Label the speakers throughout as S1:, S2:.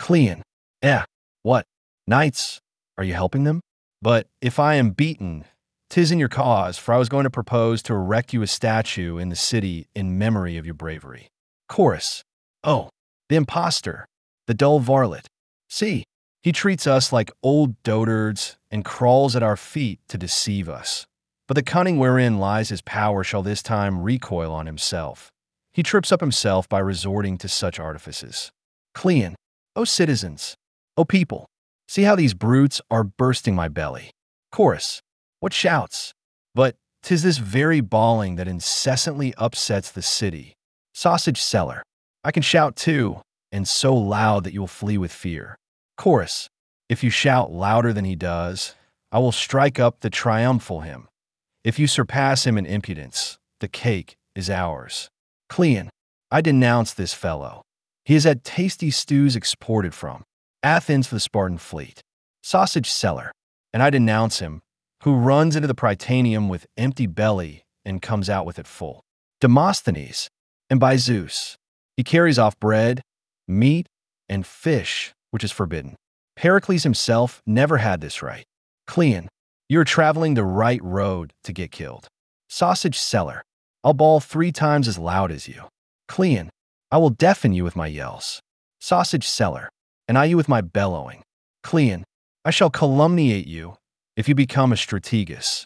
S1: Cleon. Eh, what? Knights, are you helping them? But if I am beaten, 'tis in your cause, for I was going to propose to erect you a statue in the city in memory of your bravery. Chorus. Oh, the impostor, the dull varlet. See, he treats us like old dotards and crawls at our feet to deceive us. But the cunning wherein lies his power shall this time recoil on himself. He trips up himself by resorting to such artifices. Cleon. O citizens, O people, see how these brutes are bursting my belly. Chorus. What shouts? But 'tis this very bawling that incessantly upsets the city. Sausage seller. I can shout too, and so loud that you will flee with fear. Chorus. If you shout louder than he does, I will strike up the triumphal hymn. If you surpass him in impudence, the cake is ours. Cleon. I denounce this fellow. He has had tasty stews exported from Athens for the Spartan fleet. Sausage seller. And I denounce him, who runs into the Prytaneum with empty belly and comes out with it full. Demosthenes. And by Zeus, he carries off bread, meat, and fish, which is forbidden. Pericles himself never had this right. Cleon. You're traveling the right road to get killed. Sausage seller. I'll bawl 3 times as loud as you. Cleon. I will deafen you with my yells. Sausage seller. And I you with my bellowing. Cleon. I shall calumniate you if you become a strategist.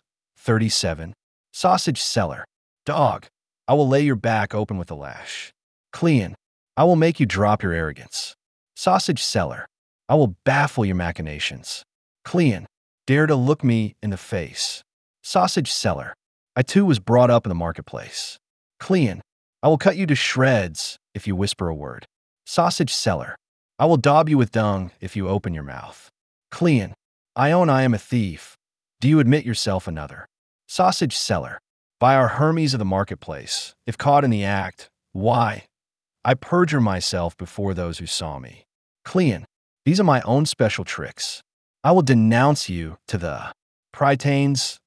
S1: 37. Sausage seller. Dog. I will lay your back open with a lash. Cleon. I will make you drop your arrogance. Sausage seller. I will baffle your machinations. Cleon. Dare to look me in the face. Sausage seller. I too was brought up in the marketplace. Cleon. I will cut you to shreds if you whisper a word. Sausage seller. I will daub you with dung if you open your mouth. Cleon. I own I am a thief. Do you admit yourself another? Sausage seller. By our Hermes of the marketplace, if caught in the act, why? I perjure myself before those who saw me. Cleon. These are my own special tricks. I will denounce you to the Prytanes.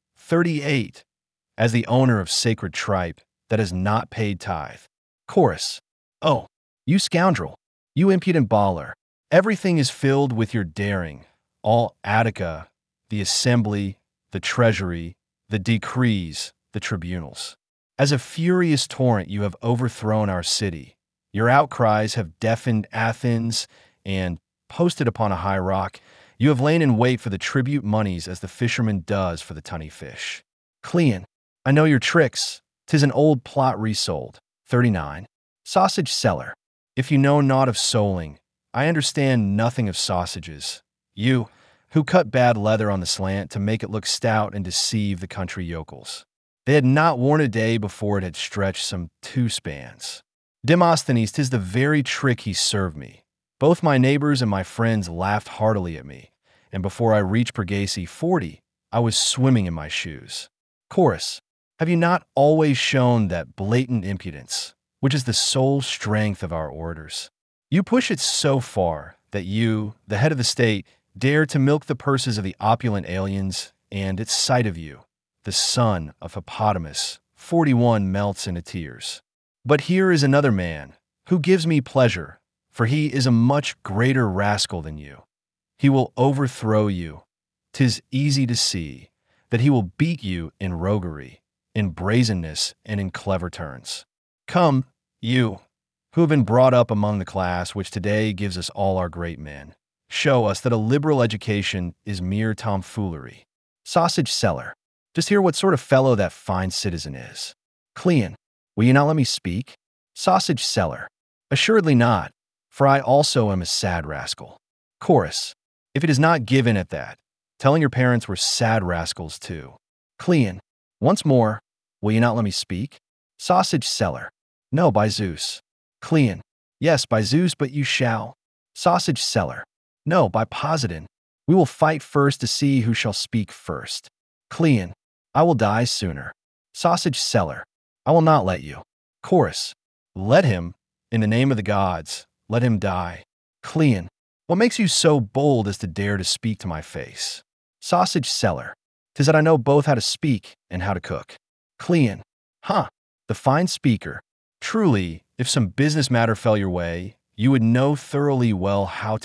S1: 38. As the owner of sacred tripe that has not paid tithe. Chorus. Oh, you scoundrel, you impudent baller, everything is filled with your daring, all Attica, the assembly, the treasury, the decrees, the tribunals. As a furious torrent you have overthrown our city. Your outcries have deafened Athens, and, posted upon a high rock, you have lain in wait for the tribute moneys as the fisherman does for the tunny fish. Cleon. I know your tricks. 'Tis an old plot resold. 39. Sausage seller. If you know naught of soling, I understand nothing of sausages. You, who cut bad leather on the slant to make it look stout and deceive the country yokels. They had not worn a day before it had stretched some 2 spans. Demosthenes, 'tis the very trick he served me. Both my neighbors and my friends laughed heartily at me, and before I reached Pergae 40, I was swimming in my shoes. Chorus. Have you not always shown that blatant impudence, which is the sole strength of our orators? You push it so far that you, the head of the state, dare to milk the purses of the opulent aliens, and at sight of you, the son of Hippodamus, 41 melts into tears. But here is another man, who gives me pleasure, for he is a much greater rascal than you. He will overthrow you. 'Tis easy to see that he will beat you in roguery, in brazenness, and in clever turns. Come, you, who have been brought up among the class which today gives us all our great men, show us that a liberal education is mere tomfoolery. Sausage seller. Just hear what sort of fellow that fine citizen is. Cleon. Will you not let me speak? Sausage seller. Assuredly not, for I also am a sad rascal. Chorus. If it is not given at that, telling your parents we're sad rascals too. Cleon. Once more, will you not let me speak? Sausage seller. No, by Zeus. Cleon. Yes, by Zeus, but you shall. Sausage seller. No, by Poseidon. We will fight first to see who shall speak first. Cleon. I will die sooner. Sausage seller. I will not let you. Chorus. Let him, in the name of the gods, let him die. Cleon. What makes you so bold as to dare to speak to my face? Sausage seller. 'Tis that I know both how to speak and how to cook. Cleon. Huh, the fine speaker. Truly, if some business matter fell your way, you would know thoroughly well how to